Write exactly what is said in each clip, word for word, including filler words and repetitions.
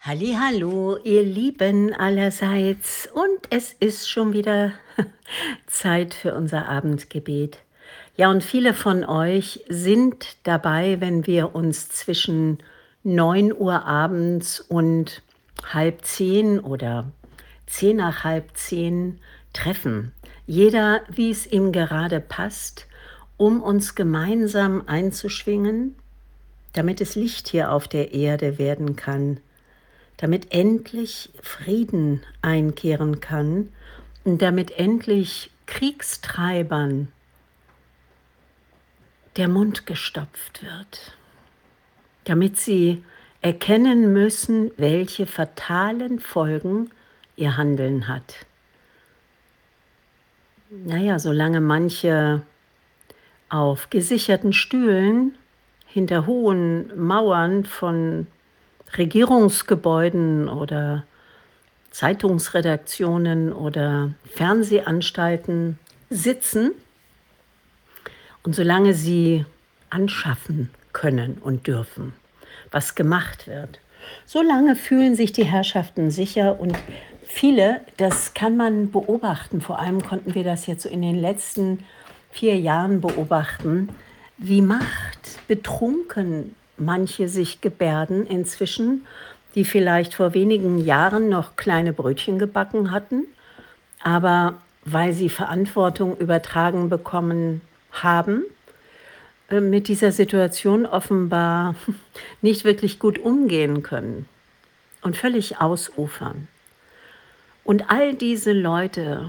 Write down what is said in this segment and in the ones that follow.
Hallihallo, ihr Lieben allerseits. Und es ist schon wieder Zeit für unser Abendgebet. Ja, und viele von euch sind dabei, wenn wir uns zwischen neun Uhr abends und halb zehn oder zehn nach halb zehn treffen. Jeder, wie es ihm gerade passt, um uns gemeinsam einzuschwingen, damit es Licht hier auf der Erde werden kann, damit endlich Frieden einkehren kann und damit endlich Kriegstreibern der Mund gestopft wird, damit sie erkennen müssen, welche fatalen Folgen ihr Handeln hat. Naja, solange manche auf gesicherten Stühlen hinter hohen Mauern von Regierungsgebäuden oder Zeitungsredaktionen oder Fernsehanstalten sitzen und solange sie anschaffen können und dürfen, was gemacht wird, solange fühlen sich die Herrschaften sicher und viele, das kann man beobachten, vor allem konnten wir das jetzt so in den letzten vier Jahren beobachten, wie machtbetrunken manche sich gebärden inzwischen, die vielleicht vor wenigen Jahren noch kleine Brötchen gebacken hatten, aber weil sie Verantwortung übertragen bekommen haben, äh, mit dieser Situation offenbar nicht wirklich gut umgehen können und völlig ausufern. Und all diese Leute,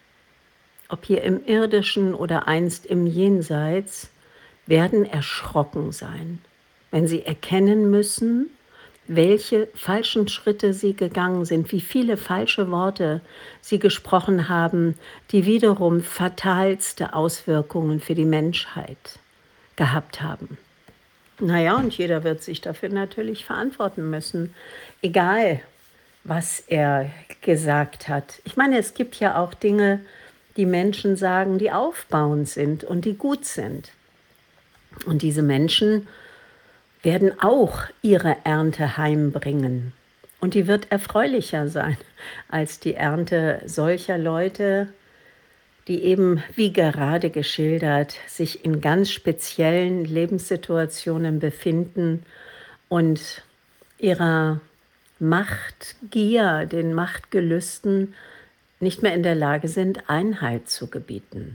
ob hier im Irdischen oder einst im Jenseits, werden erschrocken sein, wenn sie erkennen müssen, welche falschen Schritte sie gegangen sind, wie viele falsche Worte sie gesprochen haben, die wiederum fatalste Auswirkungen für die Menschheit gehabt haben. Naja, und jeder wird sich dafür natürlich verantworten müssen, egal was er gesagt hat. Ich meine, es gibt ja auch Dinge, die Menschen sagen, die aufbauend sind und die gut sind. Und diese Menschen werden auch ihre Ernte heimbringen. Und die wird erfreulicher sein als die Ernte solcher Leute, die eben, wie gerade geschildert, sich in ganz speziellen Lebenssituationen befinden und ihrer Machtgier, den Machtgelüsten nicht mehr in der Lage sind, Einhalt zu gebieten.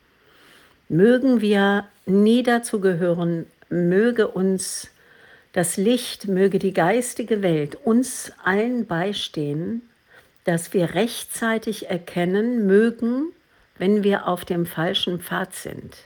Mögen wir nie dazu gehören, möge uns das Licht, möge die geistige Welt uns allen beistehen, dass wir rechtzeitig erkennen mögen, wenn wir auf dem falschen Pfad sind.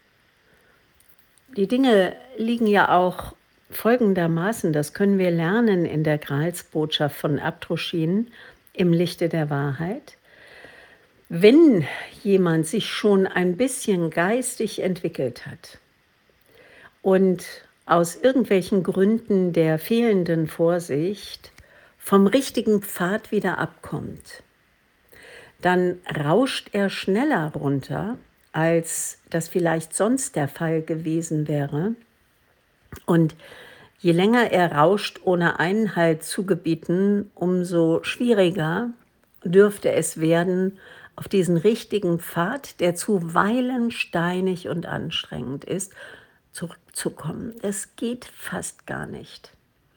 Die Dinge liegen ja auch folgendermaßen, das können wir lernen in der Gralsbotschaft von Abdruschin im Lichte der Wahrheit. Wenn jemand sich schon ein bisschen geistig entwickelt hat und aus irgendwelchen Gründen der fehlenden Vorsicht vom richtigen Pfad wieder abkommt, dann rauscht er schneller runter, als das vielleicht sonst der Fall gewesen wäre. Und je länger er rauscht, ohne Einhalt zu gebieten, umso schwieriger dürfte es werden, auf diesen richtigen Pfad, der zuweilen steinig und anstrengend ist, zurückzukommen. Es geht fast gar nicht.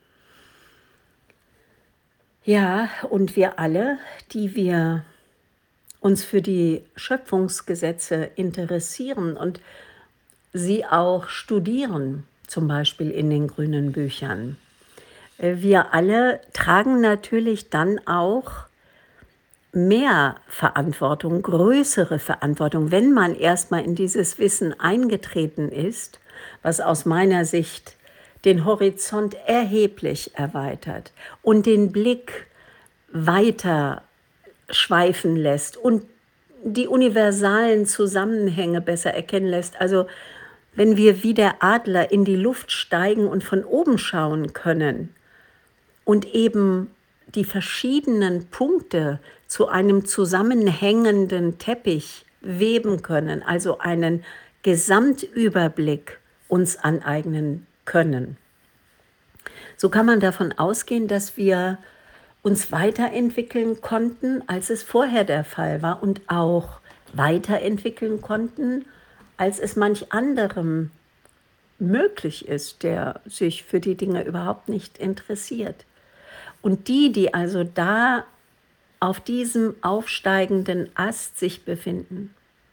Ja, und wir alle, die wir uns für die Schöpfungsgesetze interessieren und sie auch studieren, zum Beispiel in den grünen Büchern. Wir alle tragen natürlich dann auch mehr Verantwortung, größere Verantwortung, wenn man erstmal in dieses Wissen eingetreten ist, was aus meiner Sicht den Horizont erheblich erweitert und den Blick weiter schweifen lässt und die universalen Zusammenhänge besser erkennen lässt. Also wenn wir wie der Adler in die Luft steigen und von oben schauen können und eben die verschiedenen Punkte zu einem zusammenhängenden Teppich weben können, also einen Gesamtüberblick uns aneignen können. So kann man davon ausgehen, dass wir uns weiterentwickeln konnten, als es vorher der Fall war und auch weiterentwickeln konnten, als es manch anderem möglich ist, der sich für die Dinge überhaupt nicht interessiert. Und die, die also da auf diesem aufsteigenden Ast sich befinden,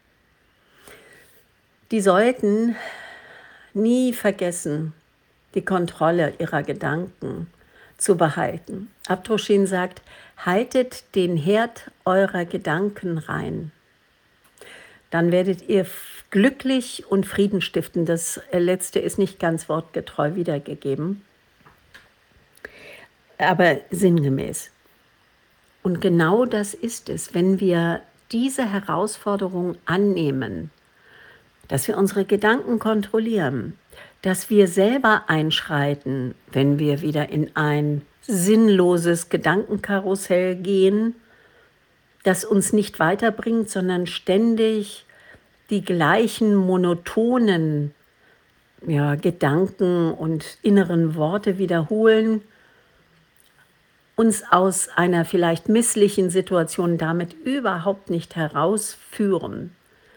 die sollten nie vergessen, die Kontrolle ihrer Gedanken zu behalten. Abdruschin sagt, haltet den Herd eurer Gedanken rein. Dann werdet ihr glücklich und Frieden stiften. Das letzte ist nicht ganz wortgetreu wiedergegeben, aber sinngemäß. Und genau das ist es, wenn wir diese Herausforderung annehmen, dass wir unsere Gedanken kontrollieren, dass wir selber einschreiten, wenn wir wieder in ein sinnloses Gedankenkarussell gehen, das uns nicht weiterbringt, sondern ständig die gleichen monotonen ja, Gedanken und inneren Worte wiederholen, uns aus einer vielleicht misslichen Situation damit überhaupt nicht herausführen.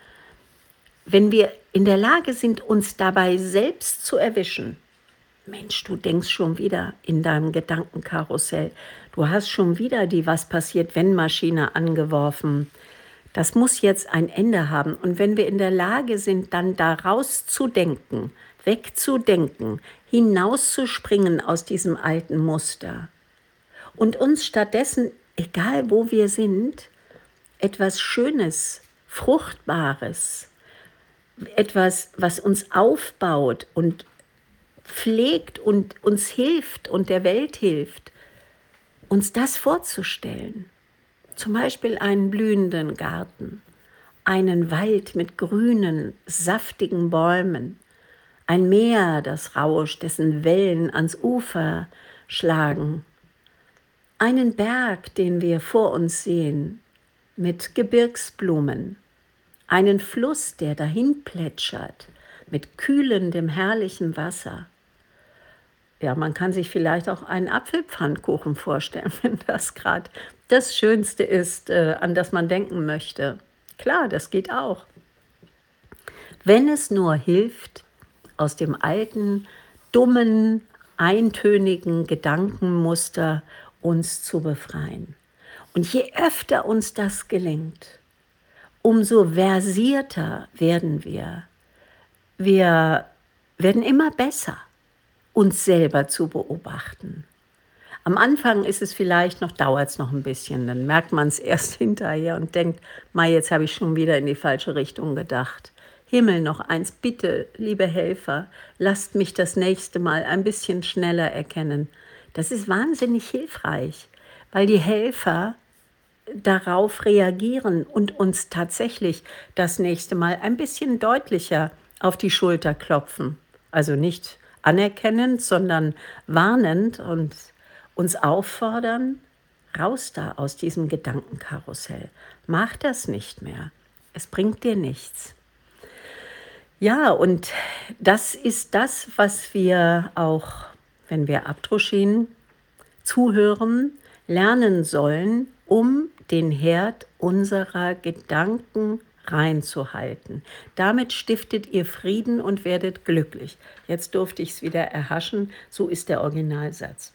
Wenn wir in der Lage sind, uns dabei selbst zu erwischen, Mensch, du denkst schon wieder in deinem Gedankenkarussell, du hast schon wieder die Was passiert, wenn Maschine angeworfen. Das muss jetzt ein Ende haben. Und wenn wir in der Lage sind, dann daraus zu denken, wegzudenken, hinauszuspringen aus diesem alten Muster und uns stattdessen, egal wo wir sind, etwas Schönes, Fruchtbares, etwas, was uns aufbaut und pflegt und uns hilft und der Welt hilft, uns das vorzustellen. Zum Beispiel einen blühenden Garten, einen Wald mit grünen, saftigen Bäumen, ein Meer, das rauscht, dessen Wellen ans Ufer schlagen, einen Berg, den wir vor uns sehen, mit Gebirgsblumen, einen Fluss, der dahin plätschert, mit kühlendem, herrlichem Wasser. Ja, man kann sich vielleicht auch einen Apfelpfannkuchen vorstellen, wenn das gerade das Schönste ist, äh, an das man denken möchte. Klar, das geht auch. Wenn es nur hilft, aus dem alten, dummen, eintönigen Gedankenmuster uns zu befreien. Und je öfter uns das gelingt, umso versierter werden wir. Wir werden immer besser, uns selber zu beobachten. Am Anfang ist es vielleicht noch, dauert es noch ein bisschen, dann merkt man es erst hinterher und denkt, Mai, jetzt habe ich schon wieder in die falsche Richtung gedacht. Himmel, noch eins, bitte, liebe Helfer, lasst mich das nächste Mal ein bisschen schneller erkennen. Das ist wahnsinnig hilfreich, weil die Helfer darauf reagieren und uns tatsächlich das nächste Mal ein bisschen deutlicher auf die Schulter klopfen. Also nicht anerkennend, sondern warnend und uns auffordern, raus da aus diesem Gedankenkarussell. Mach das nicht mehr. Es bringt dir nichts. Ja, und das ist das, was wir auch, wenn wir Abdruschin zuhören, lernen sollen, um den Herd unserer Gedanken reinzuhalten. Damit stiftet ihr Frieden und werdet glücklich. Jetzt durfte ich es wieder erhaschen, so ist der Originalsatz.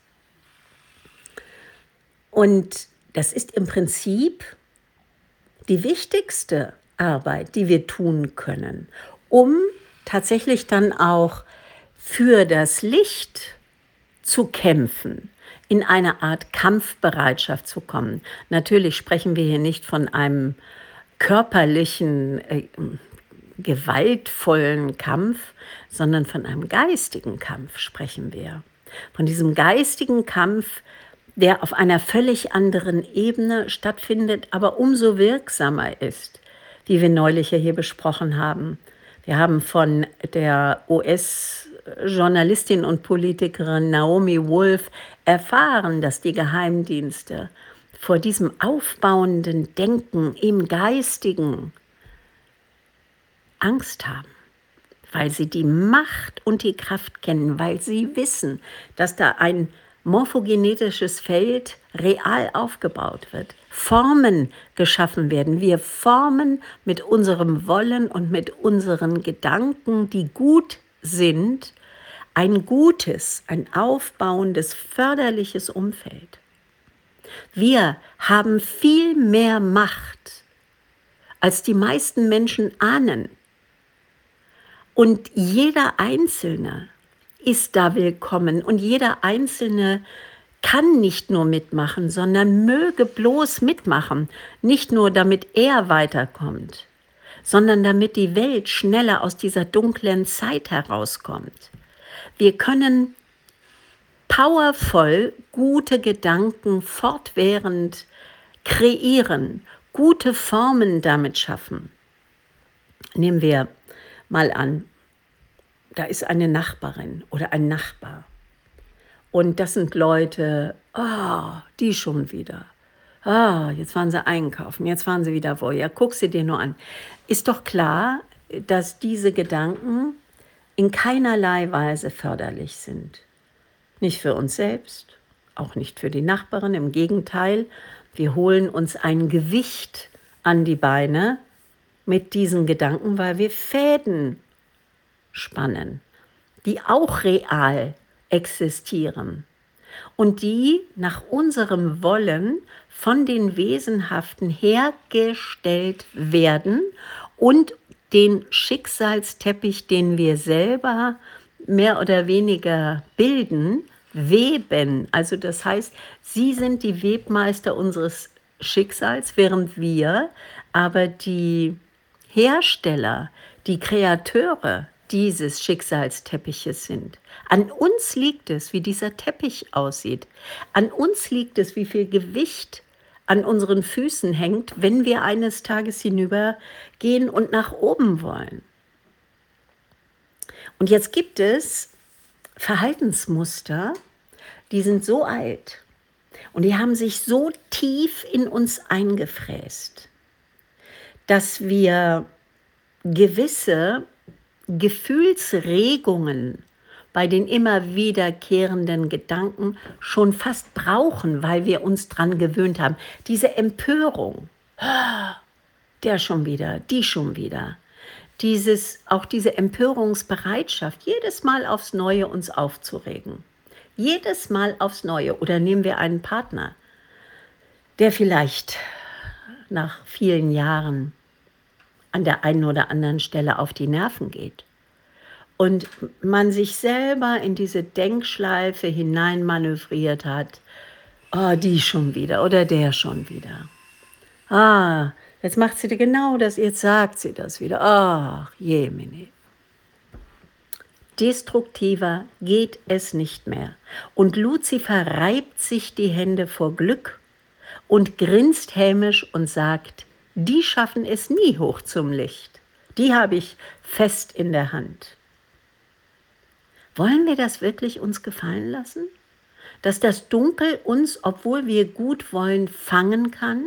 Und das ist im Prinzip die wichtigste Arbeit, die wir tun können, um tatsächlich dann auch für das Licht zu kämpfen, in eine Art Kampfbereitschaft zu kommen. Natürlich sprechen wir hier nicht von einem körperlichen, äh, gewaltvollen Kampf, sondern von einem geistigen Kampf sprechen wir. Von diesem geistigen Kampf, der auf einer völlig anderen Ebene stattfindet, aber umso wirksamer ist, wie wir neulich ja hier besprochen haben. Wir haben von der U S-Journalistin und Politikerin Naomi Wolf erfahren, dass die Geheimdienste vor diesem aufbauenden Denken im Geistigen Angst haben, weil sie die Macht und die Kraft kennen, weil sie wissen, dass da ein morphogenetisches Feld real aufgebaut wird, Formen geschaffen werden. Wir formen mit unserem Wollen und mit unseren Gedanken, die gut sind, ein gutes, ein aufbauendes, förderliches Umfeld. Wir haben viel mehr Macht, als die meisten Menschen ahnen. Und jeder Einzelne ist da willkommen und jeder Einzelne kann nicht nur mitmachen, sondern möge bloß mitmachen, nicht nur damit er weiterkommt, sondern damit die Welt schneller aus dieser dunklen Zeit herauskommt. Wir können powervoll gute Gedanken fortwährend kreieren, gute Formen damit schaffen. Nehmen wir mal an, da ist eine Nachbarin oder ein Nachbar. Und das sind Leute, ah, oh, die schon wieder. Ah, jetzt waren sie einkaufen, jetzt waren sie wieder wo. Ja, guck sie dir nur an. Ist doch klar, dass diese Gedanken in keinerlei Weise förderlich sind. Nicht für uns selbst, auch nicht für die Nachbarin. Im Gegenteil, wir holen uns ein Gewicht an die Beine mit diesen Gedanken, weil wir Fäden spannen, die auch real existieren und die nach unserem Wollen von den Wesenhaften hergestellt werden und den Schicksalsteppich, den wir selber mehr oder weniger bilden, weben. Also das heißt, sie sind die Webmeister unseres Schicksals, während wir aber die Hersteller, die Kreateure dieses Schicksalsteppiches sind. An uns liegt es, wie dieser Teppich aussieht. An uns liegt es, wie viel Gewicht an unseren Füßen hängt, wenn wir eines Tages hinübergehen und nach oben wollen. Und jetzt gibt es Verhaltensmuster, die sind so alt und die haben sich so tief in uns eingefräst, dass wir gewisse Gefühlsregungen bei den immer wiederkehrenden Gedanken schon fast brauchen, weil wir uns dran gewöhnt haben. Diese Empörung, der schon wieder, die schon wieder, dieses, auch diese Empörungsbereitschaft, jedes Mal aufs Neue uns aufzuregen. Jedes Mal aufs Neue. Oder nehmen wir einen Partner, der vielleicht nach vielen Jahren an der einen oder anderen Stelle auf die Nerven geht und man sich selber in diese Denkschleife hineinmanövriert hat, oh, die schon wieder oder der schon wieder. Ah, jetzt macht sie genau das, jetzt sagt sie das wieder. Ach, jemine. Destruktiver geht es nicht mehr. Und Luzifer reibt sich die Hände vor Glück und grinst hämisch und sagt, die schaffen es nie hoch zum Licht. Die habe ich fest in der Hand. Wollen wir das wirklich uns gefallen lassen? Dass das Dunkel uns, obwohl wir gut wollen, fangen kann?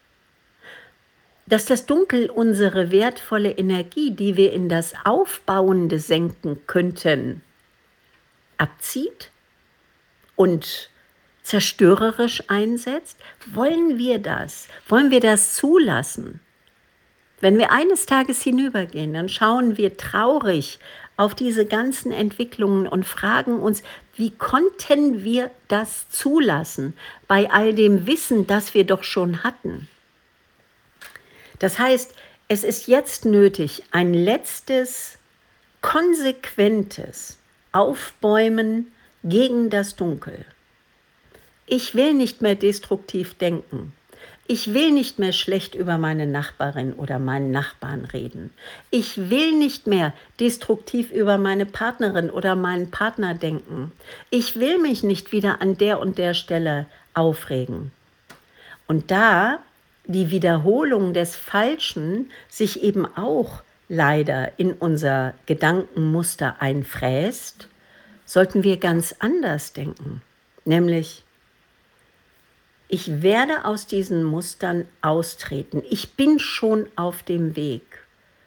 Dass das Dunkel unsere wertvolle Energie, die wir in das Aufbauende senken könnten, abzieht und zerstörerisch einsetzt? Wollen wir das? Wollen wir das zulassen? Wenn wir eines Tages hinübergehen, dann schauen wir traurig auf diese ganzen Entwicklungen und fragen uns, wie konnten wir das zulassen bei all dem Wissen, das wir doch schon hatten? Das heißt, es ist jetzt nötig, ein letztes, konsequentes Aufbäumen gegen das Dunkel. Ich will nicht mehr destruktiv denken. Ich will nicht mehr schlecht über meine Nachbarin oder meinen Nachbarn reden. Ich will nicht mehr destruktiv über meine Partnerin oder meinen Partner denken. Ich will mich nicht wieder an der und der Stelle aufregen. Und da die Wiederholung des Falschen sich eben auch leider in unser Gedankenmuster einfräst, sollten wir ganz anders denken. Nämlich, ich werde aus diesen Mustern austreten. Ich bin schon auf dem Weg.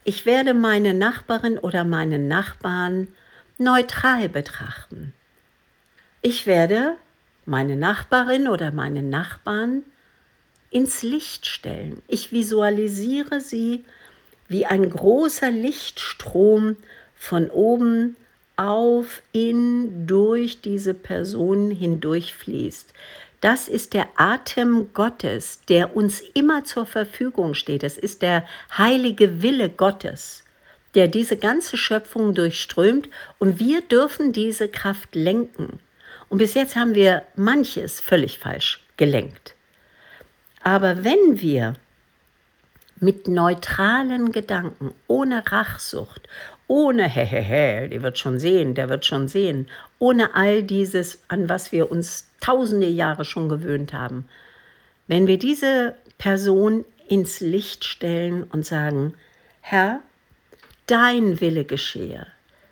Ich werde meine Nachbarin oder meinen Nachbarn neutral betrachten. Ich werde meine Nachbarin oder meinen Nachbarn ins Licht stellen. Ich visualisiere sie wie ein großer Lichtstrom von oben auf, in, durch diese Person hindurchfließt. Das ist der Atem Gottes, der uns immer zur Verfügung steht. Es ist der heilige Wille Gottes, der diese ganze Schöpfung durchströmt, und wir dürfen diese Kraft lenken. Und bis jetzt haben wir manches völlig falsch gelenkt. Aber wenn wir mit neutralen Gedanken, ohne Rachsucht, ohne Hehehe, der wird schon sehen, der wird schon sehen, ohne all dieses, an was wir uns tausende Jahre schon gewöhnt haben, wenn wir diese Person ins Licht stellen und sagen, Herr, dein Wille geschehe.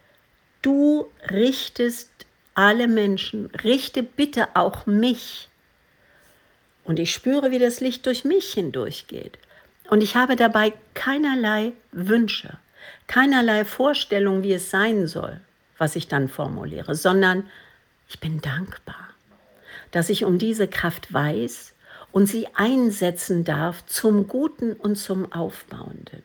Du richtest alle Menschen, richte bitte auch mich. Und ich spüre, wie das Licht durch mich hindurchgeht. Und ich habe dabei keinerlei Wünsche, keinerlei Vorstellung, wie es sein soll, was ich dann formuliere, sondern ich bin dankbar, dass ich um diese Kraft weiß und sie einsetzen darf zum Guten und zum Aufbauenden.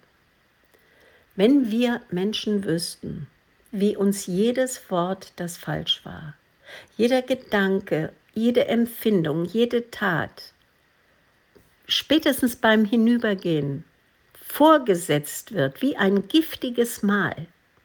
Wenn wir Menschen wüssten, wie uns jedes Wort, das falsch war, jeder Gedanke, jede Empfindung, jede Tat, spätestens beim Hinübergehen vorgesetzt wird, wie ein giftiges Mal.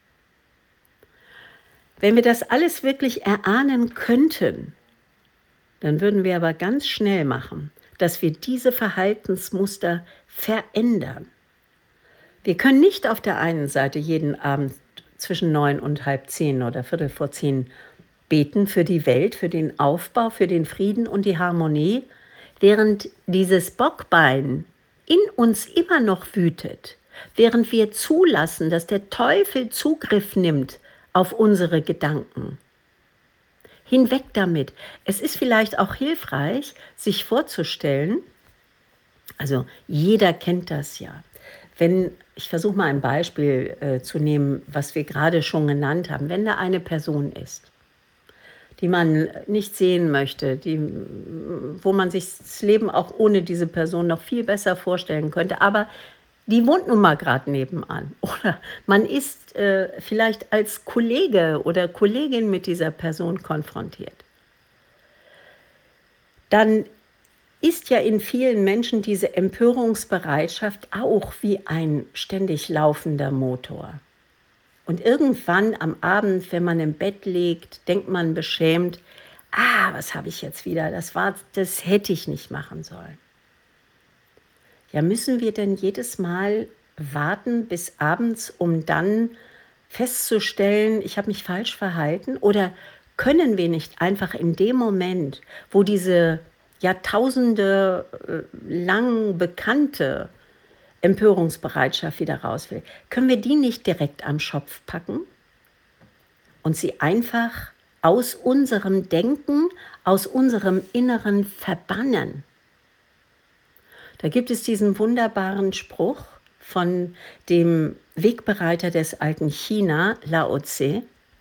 Wenn wir das alles wirklich erahnen könnten, dann würden wir aber ganz schnell machen, dass wir diese Verhaltensmuster verändern. Wir können nicht auf der einen Seite jeden Abend zwischen neun und halb zehn oder viertel vor zehn beten für die Welt, für den Aufbau, für den Frieden und die Harmonie, während dieses Bockbein in uns immer noch wütet, während wir zulassen, dass der Teufel Zugriff nimmt auf unsere Gedanken. Hinweg damit. Es ist vielleicht auch hilfreich, sich vorzustellen, also jeder kennt das ja. Wenn, ich versuche mal ein Beispiel äh, zu nehmen, was wir gerade schon genannt haben, wenn da eine Person ist, die man nicht sehen möchte, die, wo man sich das Leben auch ohne diese Person noch viel besser vorstellen könnte, aber die wohnt nun mal gerade nebenan. Oder man ist äh, vielleicht als Kollege oder Kollegin mit dieser Person konfrontiert. Dann ist ja in vielen Menschen diese Empörungsbereitschaft auch wie ein ständig laufender Motor. Und irgendwann am Abend, wenn man im Bett liegt, denkt man beschämt, ah, was habe ich jetzt wieder, das war, das hätte ich nicht machen sollen. Ja, müssen wir denn jedes Mal warten bis abends, um dann festzustellen, ich habe mich falsch verhalten? Oder können wir nicht einfach in dem Moment, wo diese Jahrtausende äh, lang bekannte Empörungsbereitschaft wieder raus will, können wir die nicht direkt am Schopf packen und sie einfach aus unserem Denken, aus unserem Inneren verbannen? Da gibt es diesen wunderbaren Spruch von dem Wegbereiter des alten China, Lao Tse,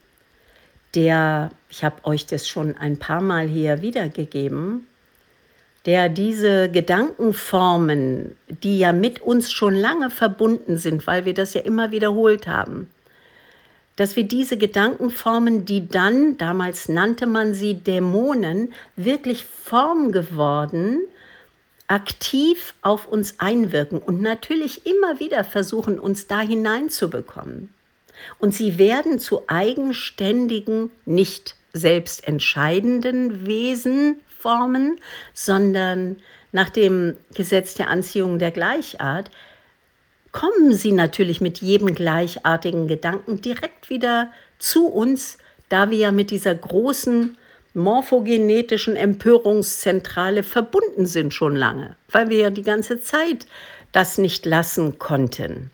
der, ich habe euch das schon ein paar Mal hier wiedergegeben, der diese Gedankenformen, die ja mit uns schon lange verbunden sind, weil wir das ja immer wiederholt haben, dass wir diese Gedankenformen, die dann, damals nannte man sie Dämonen, wirklich Form geworden, aktiv auf uns einwirken und natürlich immer wieder versuchen, uns da hineinzubekommen. Und sie werden zu eigenständigen, nicht selbstentscheidenden Wesen formen, sondern nach dem Gesetz der Anziehung der Gleichart kommen sie natürlich mit jedem gleichartigen Gedanken direkt wieder zu uns, da wir ja mit dieser großen morphogenetischen Empörungszentrale verbunden sind schon lange, weil wir ja die ganze Zeit das nicht lassen konnten.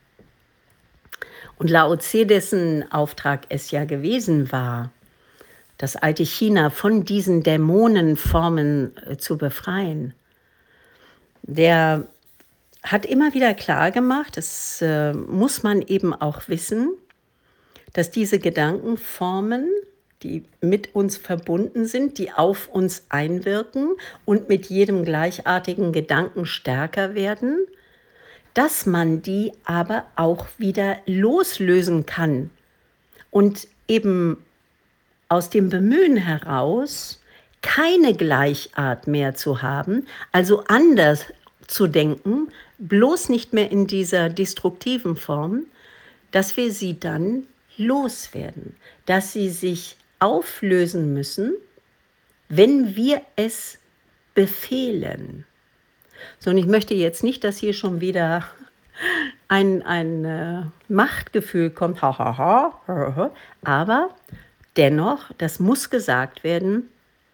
Und Lao Tse, dessen Auftrag es ja gewesen war, das alte China von diesen Dämonenformen äh, zu befreien, der hat immer wieder klargemacht, das äh, muss man eben auch wissen, dass diese Gedankenformen, die mit uns verbunden sind, die auf uns einwirken und mit jedem gleichartigen Gedanken stärker werden, dass man die aber auch wieder loslösen kann und eben aus dem Bemühen heraus, keine Gleichart mehr zu haben, also anders zu denken, bloß nicht mehr in dieser destruktiven Form, dass wir sie dann loswerden, dass sie sich auflösen müssen, wenn wir es befehlen. So, und ich möchte jetzt nicht, dass hier schon wieder ein, ein äh, Machtgefühl kommt, ha, ha, ha, ha, ha. Aber dennoch, das muss gesagt werden,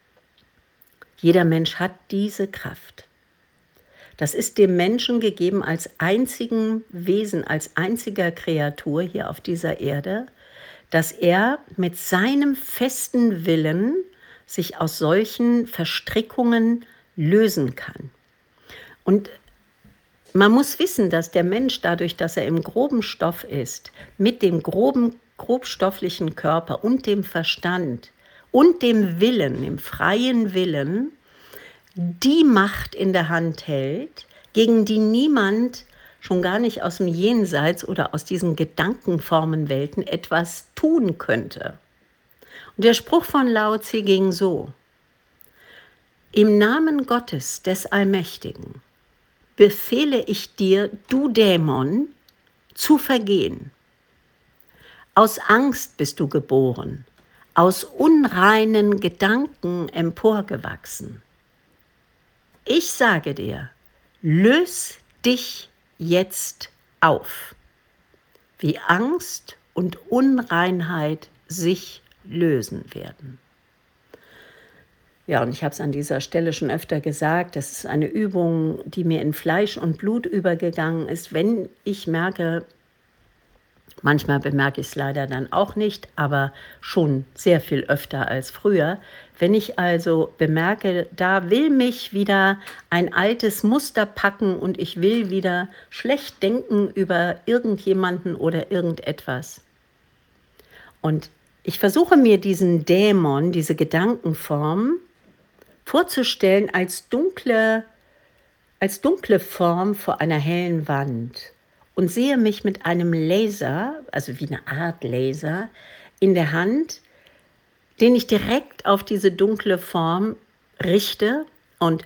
jeder Mensch hat diese Kraft. Das ist dem Menschen gegeben als einzigen Wesen, als einziger Kreatur hier auf dieser Erde, dass er mit seinem festen Willen sich aus solchen Verstrickungen lösen kann. Und man muss wissen, dass der Mensch dadurch, dass er im groben Stoff ist, mit dem groben, grobstofflichen Körper und dem Verstand und dem Willen, dem freien Willen, die Macht in der Hand hält, gegen die niemand, schon gar nicht aus dem Jenseits oder aus diesen Gedankenformenwelten, etwas tun könnte. Und der Spruch von Lao Tse ging so: Im Namen Gottes, des Allmächtigen, befehle ich dir, du Dämon, zu vergehen. Aus Angst bist du geboren, aus unreinen Gedanken emporgewachsen. Ich sage dir, löse dich jetzt auf, wie Angst und Unreinheit sich lösen werden. Ja, und ich habe es an dieser Stelle schon öfter gesagt, das ist eine Übung, die mir in Fleisch und Blut übergegangen ist. Wenn ich merke, manchmal bemerke ich es leider dann auch nicht, aber schon sehr viel öfter als früher. Wenn ich also bemerke, da will mich wieder ein altes Muster packen und ich will wieder schlecht denken über irgendjemanden oder irgendetwas. Und ich versuche mir diesen Dämon, diese Gedankenform vorzustellen als dunkle, als dunkle Form vor einer hellen Wand. Und sehe mich mit einem Laser, also wie eine Art Laser, in der Hand, den ich direkt auf diese dunkle Form richte und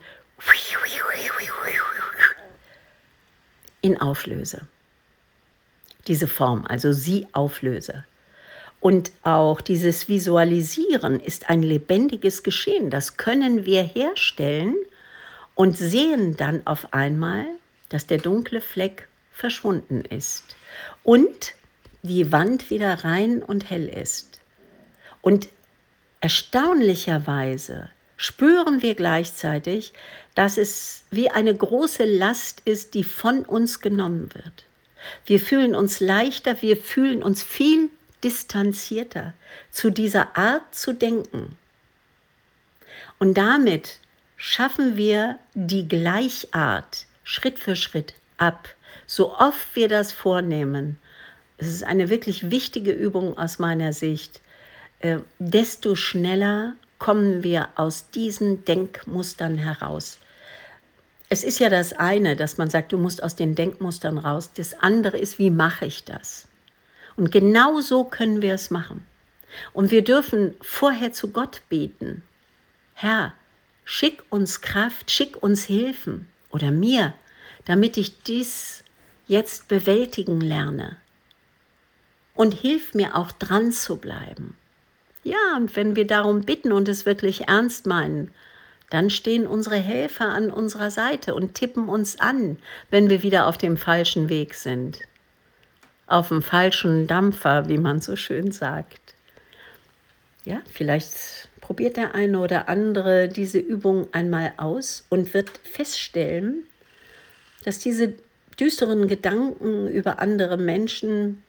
ihn auflöse. Diese Form, also sie auflöse. Und auch dieses Visualisieren ist ein lebendiges Geschehen. Das können wir herstellen und sehen dann auf einmal, dass der dunkle Fleck verschwunden ist und die Wand wieder rein und hell ist. Und erstaunlicherweise spüren wir gleichzeitig, dass es wie eine große Last ist, die von uns genommen wird. Wir fühlen uns leichter, wir fühlen uns viel distanzierter zu dieser Art zu denken. Und damit schaffen wir die Gleichart Schritt für Schritt ab. So oft wir das vornehmen, es ist eine wirklich wichtige Übung aus meiner Sicht, äh, desto schneller kommen wir aus diesen Denkmustern heraus. Es ist ja das eine, dass man sagt, du musst aus den Denkmustern raus. Das andere ist, wie mache ich das? Und genau so können wir es machen. Und wir dürfen vorher zu Gott beten. Herr, schick uns Kraft, schick uns Hilfen oder mir, damit ich dies jetzt bewältigen lerne. Und hilf mir auch dran zu bleiben. Ja, und wenn wir darum bitten und es wirklich ernst meinen, dann stehen unsere Helfer an unserer Seite und tippen uns an, wenn wir wieder auf dem falschen Weg sind. Auf dem falschen Dampfer, wie man so schön sagt. Ja, vielleicht probiert der eine oder andere diese Übung einmal aus und wird feststellen, dass diese düsteren Gedanken über andere Menschen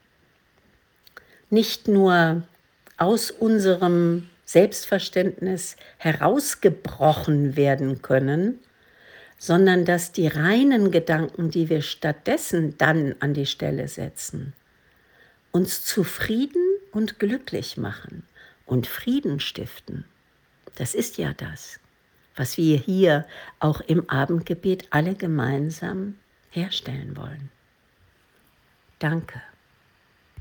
nicht nur aus unserem Selbstverständnis herausgebrochen werden können, sondern dass die reinen Gedanken, die wir stattdessen dann an die Stelle setzen, uns zufrieden und glücklich machen und Frieden stiften. Das ist ja das, was wir hier auch im Abendgebet alle gemeinsam herstellen wollen. Danke.